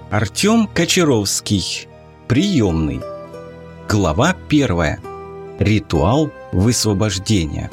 Артем Кочаровский. Приемный. Глава 1. Ритуал высвобождения.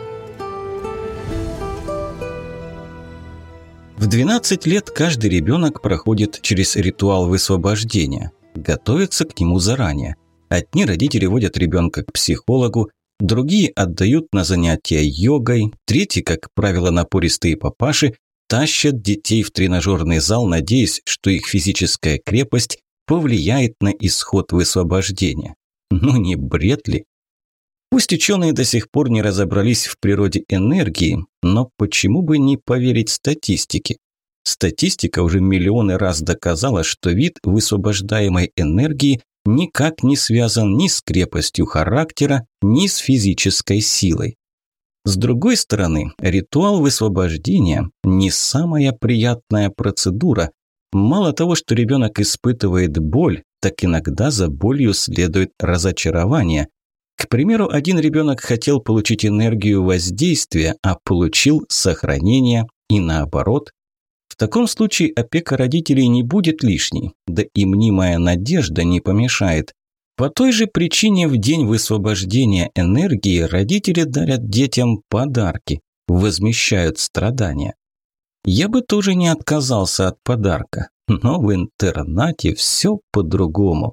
В 12 лет каждый ребенок проходит через ритуал высвобождения, готовится к нему заранее. Одни родители водят ребенка к психологу, другие отдают на занятия йогой, третьи, как правило, напористые папаши, тащат детей в тренажерный зал, надеясь, что их физическая крепость повлияет на исход высвобождения. Ну не бред ли? Пусть ученые до сих пор не разобрались в природе энергии, но почему бы не поверить статистике? Статистика уже миллионы раз доказала, что вид высвобождаемой энергии никак не связан ни с крепостью характера, ни с физической силой. С другой стороны, ритуал высвобождения не самая приятная процедура. Мало того, что ребенок испытывает боль, так иногда за болью следует разочарование. К примеру, один ребенок хотел получить энергию воздействия, а получил сохранение, и наоборот. В таком случае опека родителей не будет лишней, да и мнимая надежда не помешает. По той же причине в день высвобождения энергии родители дарят детям подарки, возмещают страдания. Я бы тоже не отказался от подарка, но в интернате все по-другому.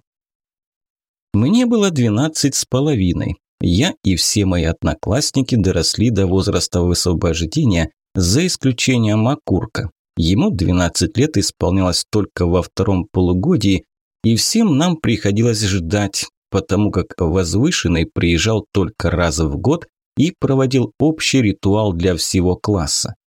Мне было 12 с половиной. Я и все мои одноклассники доросли до возраста высвобождения, за исключением Окурка. Ему 12 лет исполнялось только во втором полугодии, и всем нам приходилось ждать, потому как Возвышенный приезжал только раз в год и проводил общий ритуал для всего класса.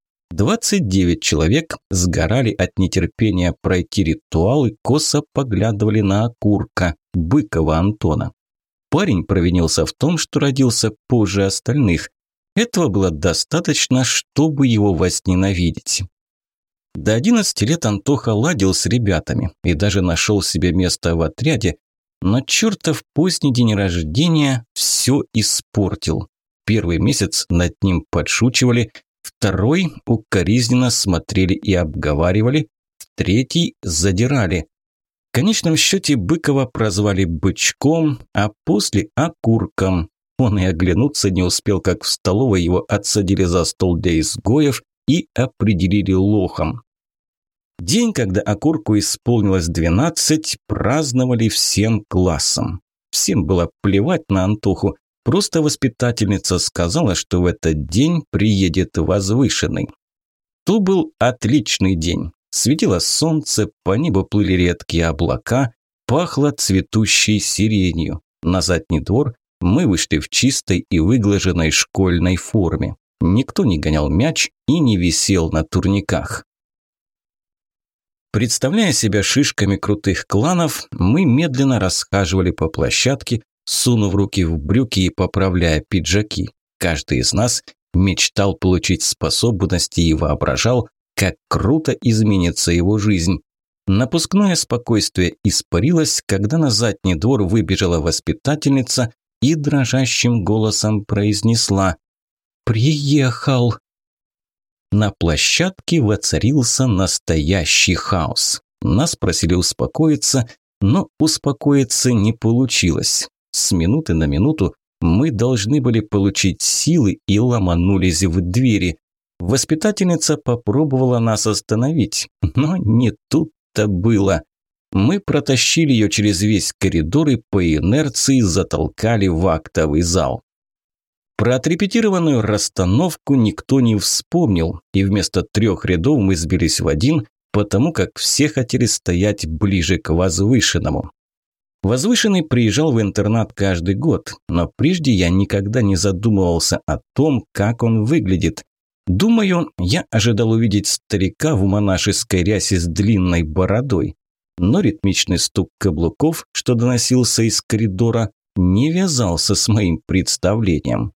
29 человек сгорали от нетерпения пройти ритуал и косо поглядывали на Окурка, Быкова Антона. Парень провинился в том, что родился позже остальных. Этого было достаточно, чтобы его возненавидеть. До 11 лет Антоха ладил с ребятами и даже нашел себе место в отряде, но чертов поздний день рождения все испортил. Первый месяц над ним подшучивали, второй укоризненно смотрели и обговаривали, в третий задирали. В конечном счете Быкова прозвали Бычком, а после Окурком. Он и оглянуться не успел, как в столовой его отсадили за стол для изгоев и определили лохом. День, когда Окурку исполнилось 12, праздновали всем классом. Всем было плевать на Антоху, просто воспитательница сказала, что в этот день приедет Возвышенный. То был отличный день. Светило солнце, по небу плыли редкие облака, пахло цветущей сиренью. На задний двор мы вышли в чистой и выглаженной школьной форме. Никто не гонял мяч и не висел на турниках. Представляя себя шишками крутых кланов, мы медленно расхаживали по площадке, сунув руки в брюки и поправляя пиджаки. Каждый из нас мечтал получить способности и воображал, как круто изменится его жизнь. Напускное спокойствие испарилось, когда на задний двор выбежала воспитательница и дрожащим голосом произнесла: «Приехал!». На площадке воцарился настоящий хаос. Нас просили успокоиться, но успокоиться не получилось. С минуты на минуту мы должны были получить силы и ломанулись в двери. Воспитательница попробовала нас остановить, но не тут-то было. Мы протащили ее через весь коридор и по инерции затолкали в актовый зал. Про отрепетированную расстановку никто не вспомнил, и вместо 3 рядов мы сбились в один, потому как все хотели стоять ближе к Возвышенному. Возвышенный приезжал в интернат каждый год, но прежде я никогда не задумывался о том, как он выглядит. Думаю, я ожидал увидеть старика в монашеской рясе с длинной бородой, но ритмичный стук каблуков, что доносился из коридора, не вязался с моим представлением.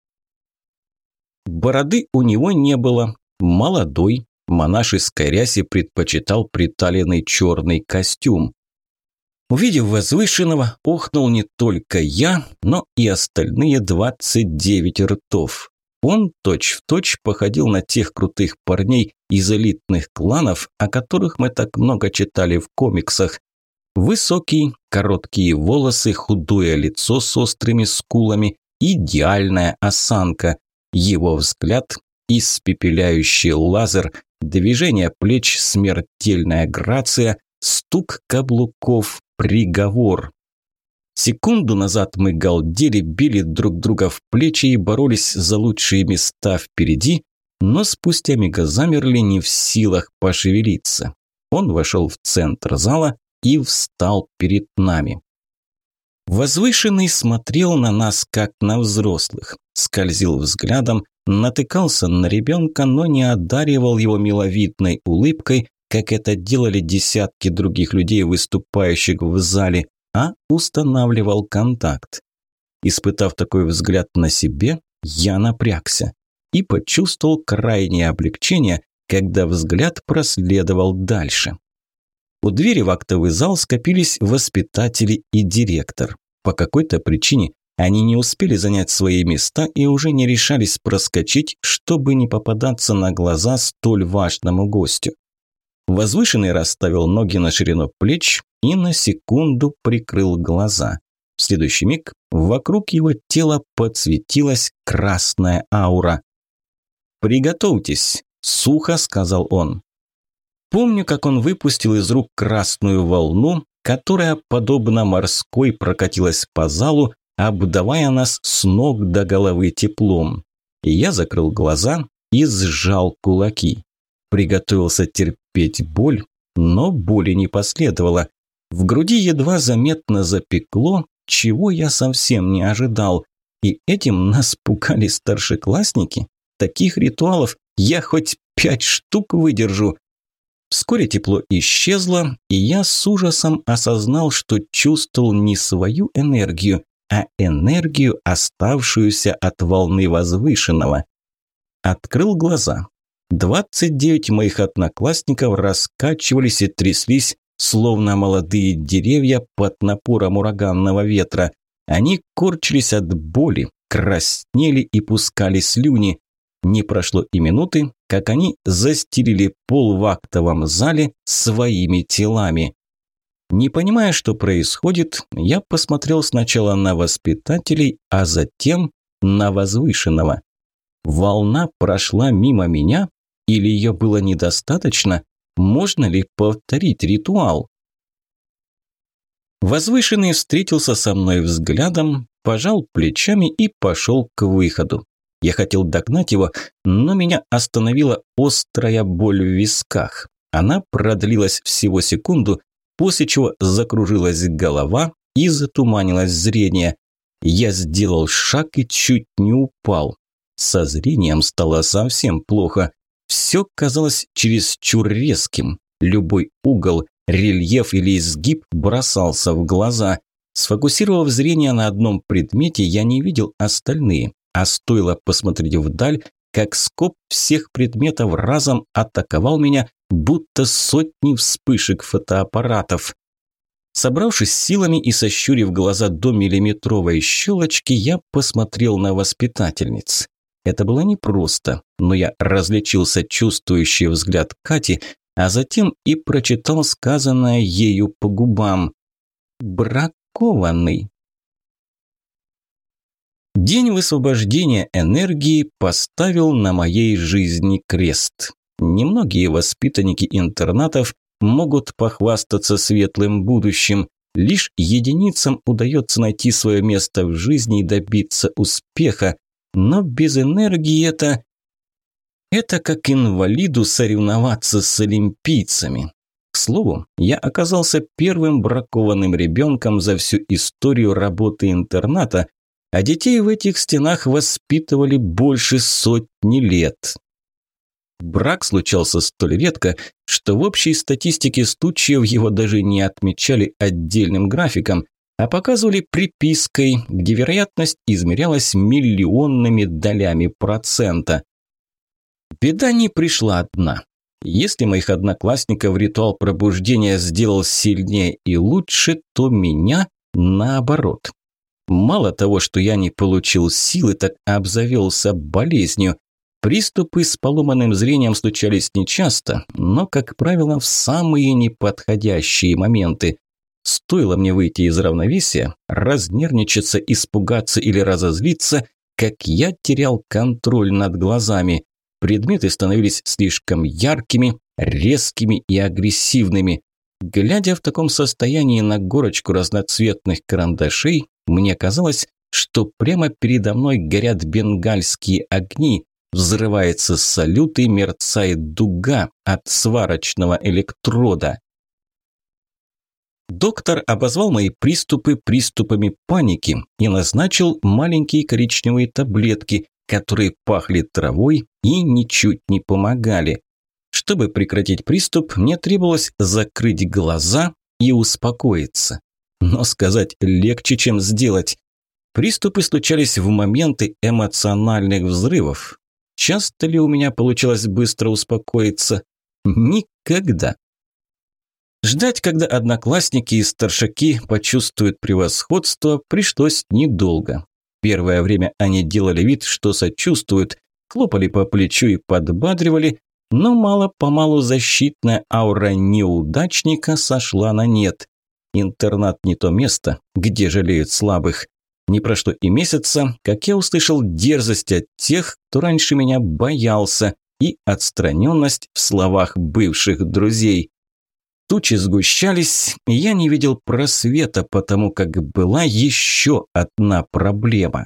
Бороды у него не было. Молодой, монашеской рясе предпочитал приталенный черный костюм. Увидев Возвышенного, охнул не только я, но и остальные 29 ртов. Он точь-в-точь походил на тех крутых парней из элитных кланов, о которых мы так много читали в комиксах. Высокий, короткие волосы, худое лицо с острыми скулами, идеальная осанка. Его взгляд – испепеляющий лазер, движение плеч, смертельная грация, стук каблуков, приговор. Секунду назад мы галдели, били друг друга в плечи и боролись за лучшие места впереди, но спустя миг замерли, не в силах пошевелиться. Он вошел в центр зала и встал перед нами. Возвышенный смотрел на нас, как на взрослых, скользил взглядом, натыкался на ребенка, но не одаривал его миловидной улыбкой, как это делали десятки других людей, выступающих в зале, а устанавливал контакт. Испытав такой взгляд на себе, я напрягся и почувствовал крайнее облегчение, когда взгляд проследовал дальше. У двери в актовый зал скопились воспитатели и директор. По какой-то причине они не успели занять свои места и уже не решались проскочить, чтобы не попадаться на глаза столь важному гостю. Возвышенный расставил ноги на ширину плеч и на секунду прикрыл глаза. В следующий миг вокруг его тела подсветилась красная аура. «Приготовьтесь», – сухо сказал он. Помню, как он выпустил из рук красную волну, которая, подобно морской, прокатилась по залу, обдавая нас с ног до головы теплом. И я закрыл глаза и сжал кулаки. Приготовился терпеть боль, но боли не последовало. В груди едва заметно запекло, чего я совсем не ожидал. И этим нас пугали старшеклассники. Таких ритуалов я хоть 5 штук выдержу. Вскоре тепло исчезло, и я с ужасом осознал, что чувствовал не свою энергию, а энергию, оставшуюся от волны возвышенного. Открыл глаза. 29 моих одноклассников раскачивались и тряслись, словно молодые деревья под напором ураганного ветра. Они корчились от боли, краснели и пускали слюни. Не прошло и минуты, как они застелили пол в актовом зале своими телами. Не понимая, что происходит, я посмотрел сначала на воспитателей, а затем на возвышенного. Волна прошла мимо меня, или ее было недостаточно? Можно ли повторить ритуал? Возвышенный встретился со мной взглядом, пожал плечами и пошел к выходу. Я хотел догнать его, но меня остановила острая боль в висках. Она продлилась всего секунду, после чего закружилась голова и затуманилось зрение. Я сделал шаг и чуть не упал. Со зрением стало совсем плохо. Все казалось чересчур резким. Любой угол, рельеф или изгиб бросался в глаза. Сфокусировав зрение на одном предмете, я не видел остальные. А стоило посмотреть вдаль, как скоп всех предметов разом атаковал меня, будто сотни вспышек фотоаппаратов. Собравшись силами и сощурив глаза до миллиметровой щелочки, я посмотрел на воспитательниц. Это было непросто, но я различил сочувствующий взгляд Кати, а затем и прочитал сказанное ею по губам. «Бракованный». День высвобождения энергии поставил на моей жизни крест. Немногие воспитанники интернатов могут похвастаться светлым будущим. Лишь единицам удается найти свое место в жизни и добиться успеха. Но без энергии это как инвалиду соревноваться с олимпийцами. К слову, я оказался первым бракованным ребенком за всю историю работы интерната, а детей в этих стенах воспитывали больше сотни лет. Брак случался столь редко, что в общей статистике случаев его даже не отмечали отдельным графиком, а показывали припиской, где вероятность измерялась миллионными долями процента. Беда не пришла одна. Если моих одноклассников ритуал пробуждения сделал сильнее и лучше, то меня наоборот. Мало того, что я не получил силы, так обзавелся болезнью. Приступы с поломанным зрением случались нечасто, но, как правило, в самые неподходящие моменты. Стоило мне выйти из равновесия, разнервничаться, испугаться или разозлиться, как я терял контроль над глазами. Предметы становились слишком яркими, резкими и агрессивными. Глядя в таком состоянии на горочку разноцветных карандашей, мне казалось, что прямо передо мной горят бенгальские огни, взрывается салют и мерцает дуга от сварочного электрода. Доктор обозвал мои приступы приступами паники и назначил маленькие коричневые таблетки, которые пахли травой и ничуть не помогали. Чтобы прекратить приступ, мне требовалось закрыть глаза и успокоиться. Но сказать легче, чем сделать. Приступы случались в моменты эмоциональных взрывов. Часто ли у меня получалось быстро успокоиться? Никогда. Ждать, когда одноклассники и старшаки почувствуют превосходство, пришлось недолго. Первое время они делали вид, что сочувствуют, хлопали по плечу и подбадривали, но мало-помалу защитная аура неудачника сошла на нет. Интернат не то место, где жалеют слабых. Не прошло и месяца, как я услышал дерзость от тех, кто раньше меня боялся, и отстраненность в словах бывших друзей. Тучи сгущались, и я не видел просвета, потому как была еще одна проблема.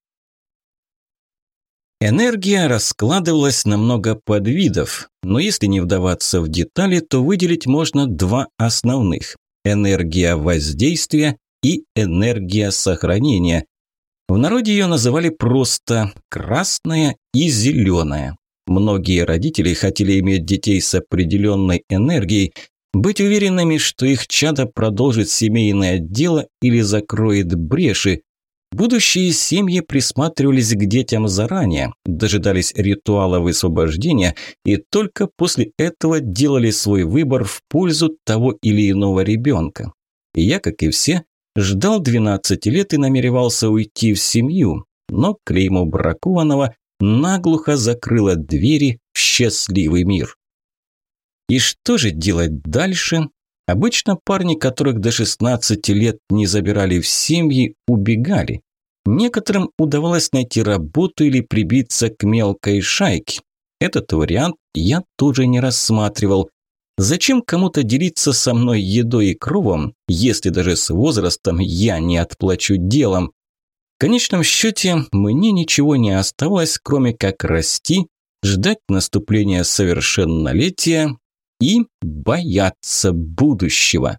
Энергия раскладывалась на много подвидов, но если не вдаваться в детали, то выделить можно два основных – энергия воздействия и энергия сохранения. В народе ее называли просто красная и зеленая. Многие родители хотели иметь детей с определенной энергией, быть уверенными, что их чадо продолжит семейное дело или закроет бреши. Будущие семьи присматривались к детям заранее, дожидались ритуала высвобождения и только после этого делали свой выбор в пользу того или иного ребенка. Я, как и все, ждал 12 лет и намеревался уйти в семью, но клеймо бракованного наглухо закрыло двери в счастливый мир. И что же делать дальше? Обычно парни, которых до 16 лет не забирали в семьи, убегали. Некоторым удавалось найти работу или прибиться к мелкой шайке. Этот вариант я тоже не рассматривал. Зачем кому-то делиться со мной едой и кровом, если даже с возрастом я не отплачу делом? В конечном счете мне ничего не оставалось, кроме как расти, ждать наступления совершеннолетия и бояться будущего.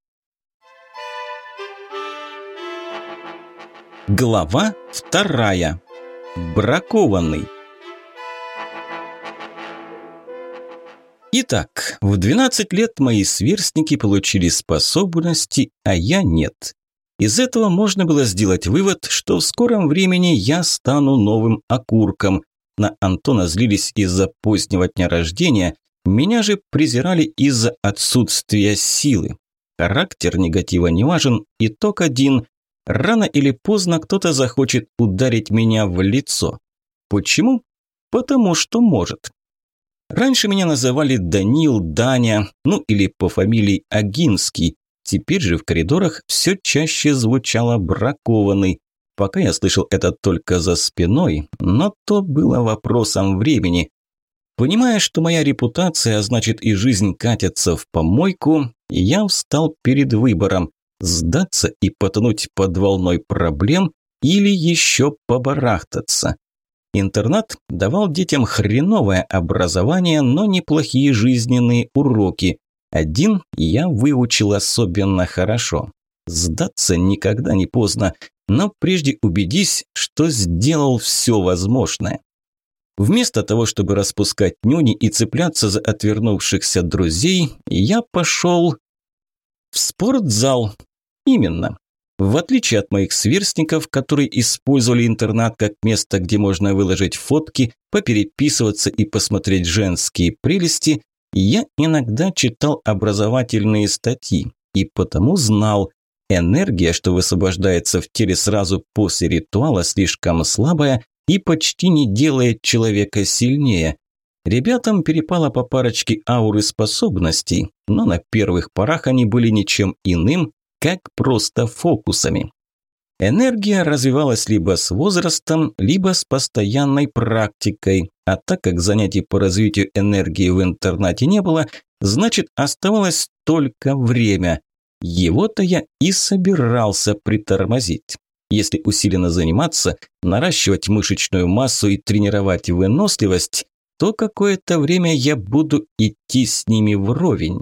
Глава 2. Бракованный. Итак, в 12 лет мои сверстники получили способности, а я нет. Из этого можно было сделать вывод, что в скором времени я стану новым окурком. На Антона злились из-за позднего дня рождения, меня же презирали из-за отсутствия силы. Характер негатива не важен, итог один. Рано или поздно кто-то захочет ударить меня в лицо. Почему? Потому что может. Раньше меня называли Данил, Даня, ну или по фамилии Агинский. Теперь же в коридорах все чаще звучало бракованный. Пока я слышал это только за спиной, но то было вопросом времени. Понимая, что моя репутация, а значит и жизнь катятся в помойку, я встал перед выбором – сдаться и потонуть под волной проблем или еще побарахтаться. Интернат давал детям хреновое образование, но неплохие жизненные уроки. Один я выучил особенно хорошо. Сдаться никогда не поздно, но прежде убедись, что сделал все возможное. Вместо того, чтобы распускать нюни и цепляться за отвернувшихся друзей, я пошел в спортзал. Именно. В отличие от моих сверстников, которые использовали интернат как место, где можно выложить фотки, попереписываться и посмотреть женские прелести, я иногда читал образовательные статьи и потому знал, энергия, что высвобождается в теле сразу после ритуала, слишком слабая и почти не делает человека сильнее. Ребятам перепало по парочке ауры способностей, но на первых порах они были ничем иным, как просто фокусами. Энергия развивалась либо с возрастом, либо с постоянной практикой, а так как занятий по развитию энергии в интернате не было, значит, оставалось только время. Его-то я и собирался притормозить. Если усиленно заниматься, наращивать мышечную массу и тренировать выносливость, то какое-то время я буду идти с ними вровень.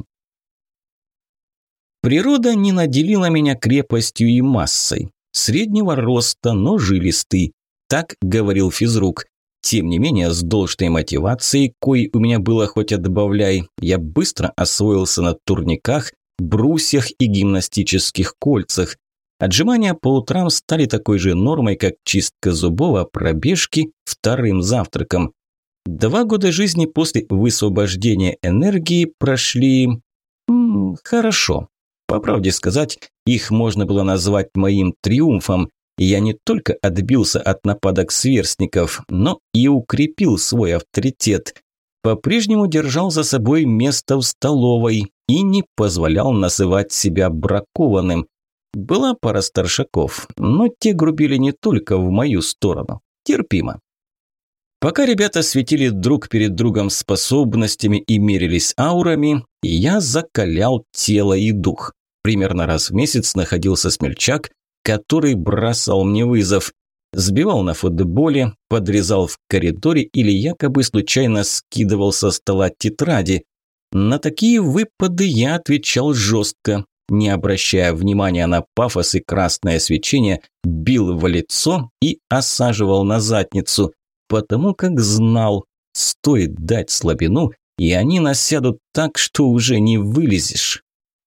Природа не наделила меня крепостью и массой. Среднего роста, но жилистый. Так говорил физрук. Тем не менее, с должной мотивацией, коей у меня было хоть отбавляй, я быстро освоился на турниках, брусьях и гимнастических кольцах. Отжимания по утрам стали такой же нормой, как чистка зубов, а пробежки – вторым завтраком. 2 года жизни после высвобождения энергии прошли… хорошо. По правде сказать, их можно было назвать моим триумфом. Я не только отбился от нападок сверстников, но и укрепил свой авторитет. По-прежнему держал за собой место в столовой и не позволял называть себя бракованным. Была пара старшаков, но те грубили не только в мою сторону. Терпимо. Пока ребята светили друг перед другом способностями и мерились аурами, я закалял тело и дух. Примерно раз в месяц находился смельчак, который бросал мне вызов. Сбивал на футболе, подрезал в коридоре или якобы случайно скидывал со стола тетради. На такие выпады я отвечал жестко, не обращая внимания на пафос и красное свечение, бил в лицо и осаживал на задницу, потому как знал, стоит дать слабину, и они насядут так, что уже не вылезешь.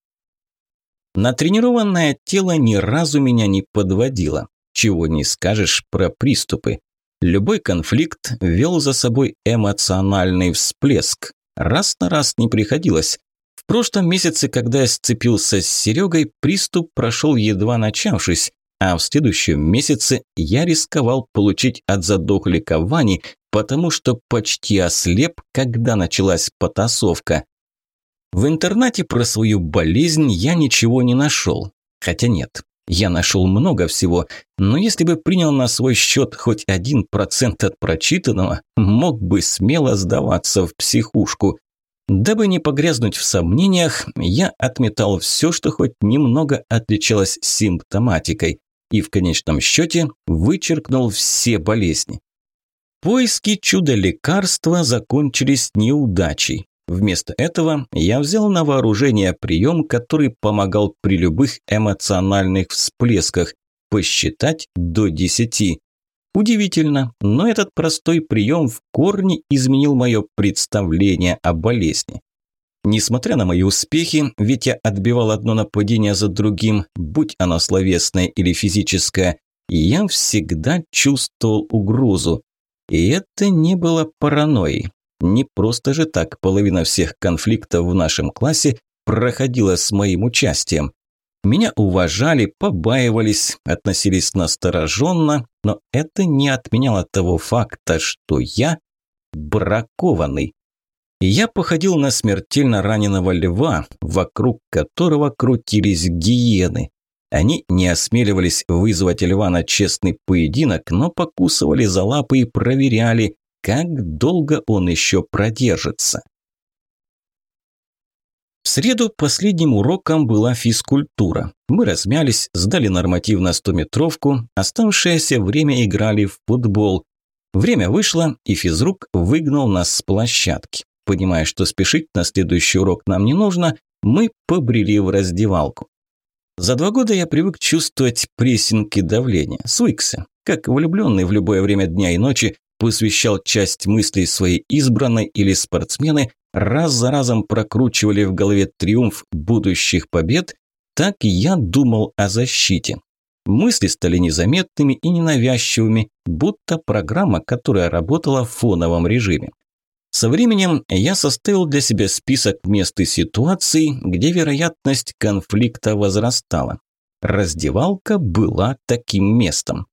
Натренированное тело ни разу меня не подводило. Чего не скажешь про приступы. Любой конфликт вел за собой эмоциональный всплеск. Раз на раз не приходилось. В прошлом месяце, когда я сцепился с Серегой, приступ прошел едва начавшись, а в следующем месяце я рисковал получить от задохлика Вани, потому что почти ослеп, когда началась потасовка. В интернате про свою болезнь я ничего не нашел. Хотя нет, я нашел много всего, но если бы принял на свой счет хоть 1% от прочитанного, мог бы смело сдаваться в психушку. Дабы не погрязнуть в сомнениях, я отметал все, что хоть немного отличалось симптоматикой, и в конечном счете вычеркнул все болезни. Поиски чудо-лекарства закончились неудачей. Вместо этого я взял на вооружение прием, который помогал при любых эмоциональных всплесках посчитать до 10. Удивительно, но этот простой прием в корне изменил мое представление о болезни. Несмотря на мои успехи, ведь я отбивал одно нападение за другим, будь оно словесное или физическое, я всегда чувствовал угрозу. И это не было паранойей. Не просто же так половина всех конфликтов в нашем классе проходила с моим участием. Меня уважали, побаивались, относились настороженно, но это не отменяло того факта, что я бракованный. Я походил на смертельно раненого льва, вокруг которого крутились гиены. Они не осмеливались вызвать льва на честный поединок, но покусывали за лапы и проверяли, как долго он еще продержится. В среду последним уроком была физкультура. Мы размялись, сдали норматив на 100-метровку, оставшееся время играли в футбол. Время вышло, и физрук выгнал нас с площадки. Понимая, что спешить на следующий урок нам не нужно, мы побрели в раздевалку. За 2 года я привык чувствовать прессинг и давление, свыкся. Как влюбленный в любое время дня и ночи, посвящал часть мыслей своей избранной или спортсмены, раз за разом прокручивали в голове триумф будущих побед, так и я думал о защите. Мысли стали незаметными и ненавязчивыми, будто программа, которая работала в фоновом режиме. Со временем я составил для себя список мест и ситуаций, где вероятность конфликта возрастала. Раздевалка была таким местом.